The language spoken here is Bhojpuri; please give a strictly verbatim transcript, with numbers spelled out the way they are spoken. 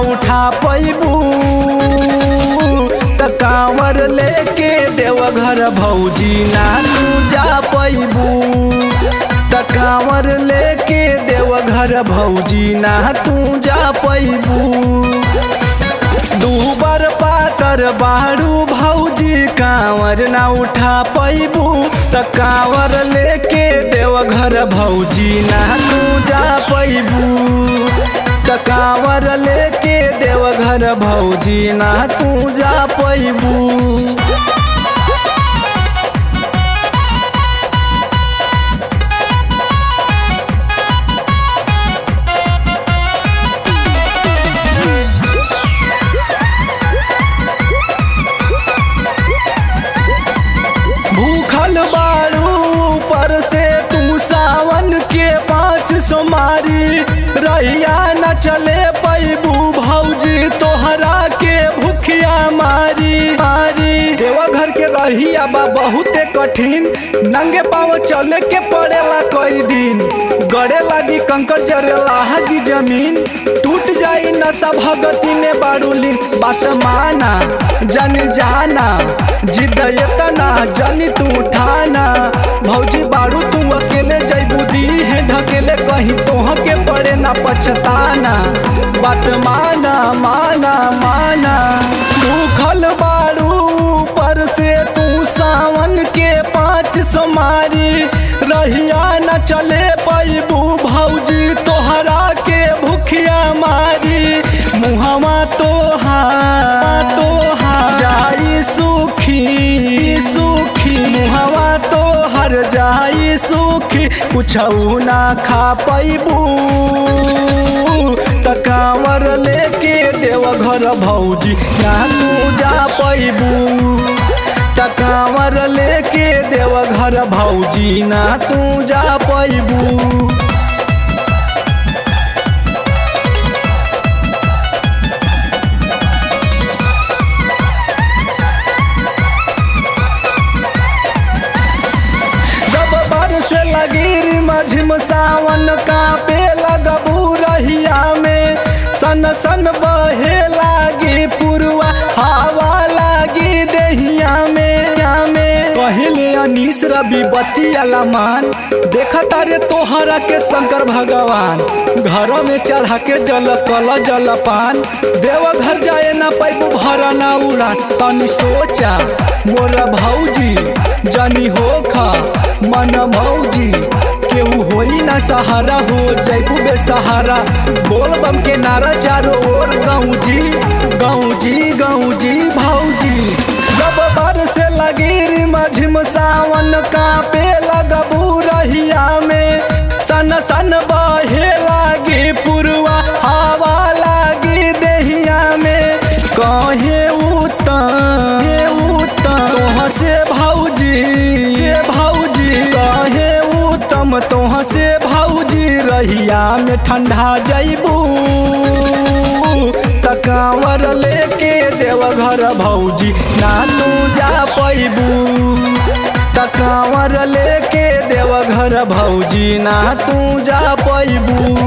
उठा पैबू त कांवर लेके देवघर भौजी ना तू जा पैबू त कांवर लेके देवघर भौजी ना तू जा पैबू दूबर पातर बाड़ू भौजी कांवर ना उठा पैबू त कांवर लेके देवघर भौजी ना तू जा पैबू त कांवर लेके देवघर भौजी ना तू जा पैबू भूखल बाड़ू पर से तू सावन के पाँच सोमारी रहिया न चले पैबू भौजी तोहरा के भूखिया मारी मारी देवघर के रहिया बा बहुते कठिन नंगे पाँव चले के पड़ेला कई दिन गड़े लागी कंकर जरेला हगी जमीन टूट जाई नशा भगती में बाड़ूली बात माना जन जाना जिद इतना जनी तू उठाना भौजी बाड़ू तू अकेले जैबू दी है ढकेले कहीं तोह के पड़े ना पछताना बात माना माना माना भूखल बाड़ू पर से तू सावन के पाँच सोमारी रहिया न चले पैबू भौजी तोहरा के भूखिया मारी मुहवा तोहार तोहार जाई सुखी सुखी मुहवा तोहर जाई सुखी कुछऊ ना खा पैबू त कांवर लेके देवघर भौजी ना तू जा पैबू त कांवर लेके देवघर भौजी ना तू जा पैबू से लगी मझिम सावन का पे लगबू रहिया में सन सन बहे लागी पुरवा हवा लागी दहिया में में कहले अनीस रवि बत्ती अलमान देखा तारे तोहरा के शंकर भगवान घर में चढ़ा के जल कल जलपान देवघर जाए ना पैबू भर ना उड़ान तनी सोचा मोर भौजी जनी होखा मन भौजी केहू होई ना सहारा हो जैबू बेसहारा बोल बम के नारा चारों ओर गौजी गौजी गौजी भौजी जब बार से लगी मझिम सावन का पे लगबू रहिया में सन सन बहे लागी पुरवा हवा लागी दहिया में कहे उतम उतम तोह से भौजी से भौजी कहे उतम तोह से भौजी रहिया में ठंडा जैबू त कांवर लेके देवघर भौजी ना तू जा पैबू त कांवर लेके देवघर भौजी ना तू जा पैबू।